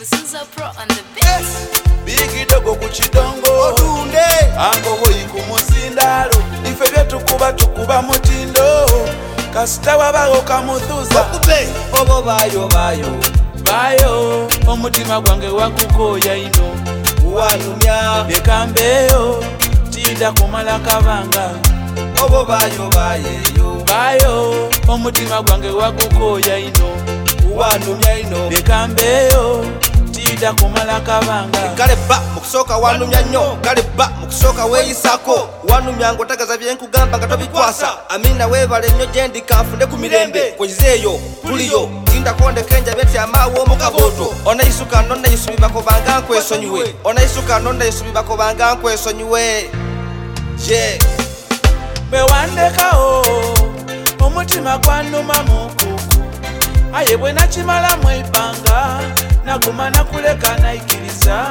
Busuza Pro on the beat. Bigi dogo kuchidongo Odunde Ango hoi kumusindalo Ife vyetu tukuba mutindo Kasita wabago kamuthuza Okupe Obo bayo Bayo Omutima gwange wakukoya ino Uwanumya Bekambeyo Tida kumala kabanga Obo bayo Bayo Omutima gwange wakukoya ino Uwanumya ino Bekambeyo Tida kumala kabanga Kale ba mukusoka wanumya nnyo Kale ba mukusoka weyisako Wanumya ngotagaza byenkugamba nga tobikwasa Amina webale nnyo gyendi kanfunde ku mirembe Kwezeeyo tuliyo tinda kondeka enjabeti amaawo omukaboto Onayisuka nonna yisubibako banga nkwesonyiwe Onayisuka nonna yisubibako banga nkwesonyiwe Je Bewandekawo Omutima gwanuma mukuku Aye bwe nakimala mwipanga Naguma nakuleka naikiriza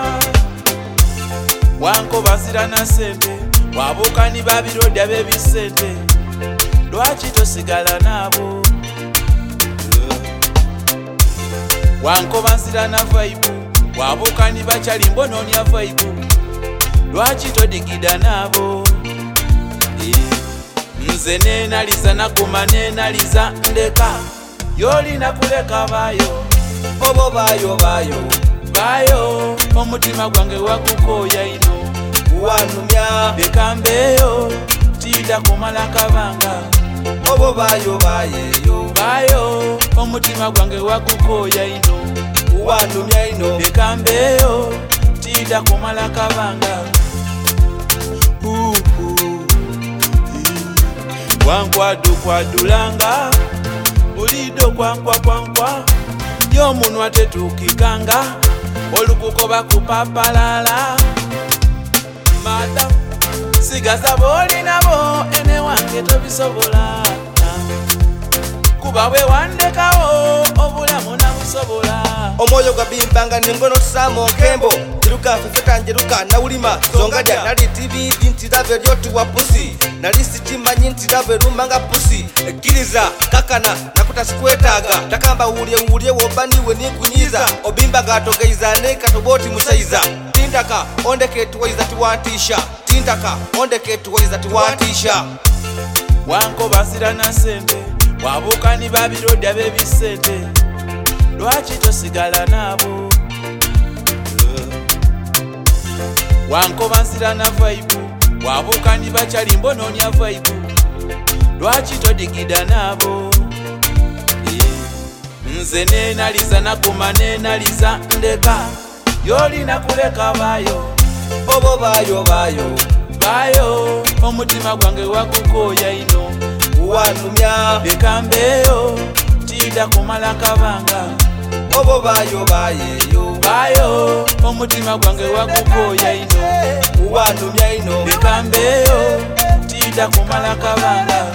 Wankobazira na sente Wabukani babirodya bebisente Lwaki tosigala nabo Wankobazira na vibe Wabukani bachali mbononya vibe Lwaki todigida nabo Nze nenaliza naguma nenaliza ndeka Yoli nakuleka bayo Obo bayo Bayo Omutima gwange wakukoya ino Uwanumya Bekambeyo Tida kumala kabanga Obo bayo Bayo Omutima gwange wakukoya ino Uwanumya ino Bekambeyo Tida kumala kabanga Wankwadukwadulanga Bulido kwankwa Yomunwa tetukikanga Olukukoba kupapalala Madam Sigasa boli nabo ene wange tobisobola Kuba we wandekawo obulamu nabusobola Omwoyo gabimbanga ningono tusamo kembo Iruka fefeta njeruka na ulima Zongaja nali TV ntirabe lyotu wa pusi Nali sichimanyi ntirabe rumanga pusi Ekiriza kakana nakuta sikwetaga Takamba ulie wobaniwe nikunyiza Obimba gatogeizane katoboti musaiza Tindaka ondeke tuwaiza tuwatisha Tindaka ondeke tuwaiza tuwatisha Wankobazira na sente Wabukani babirodya bebisente Lwaki tosigala nabo Wankobazira na vibe Wabukani bachali mbononya vibe Lwaki todigida nabo Nze nenaliza naguma nenaliza ndeka Yoli nakuleka bayo Obo bayo Bayo Omutima gwange wakukoya ino Uwanumya Bekambeyo Tida kumala kabanga Obo bayo Bayo Omutima gwange wakukoya ino Uwanumya ino Bekambeyo Tida kumala kabanga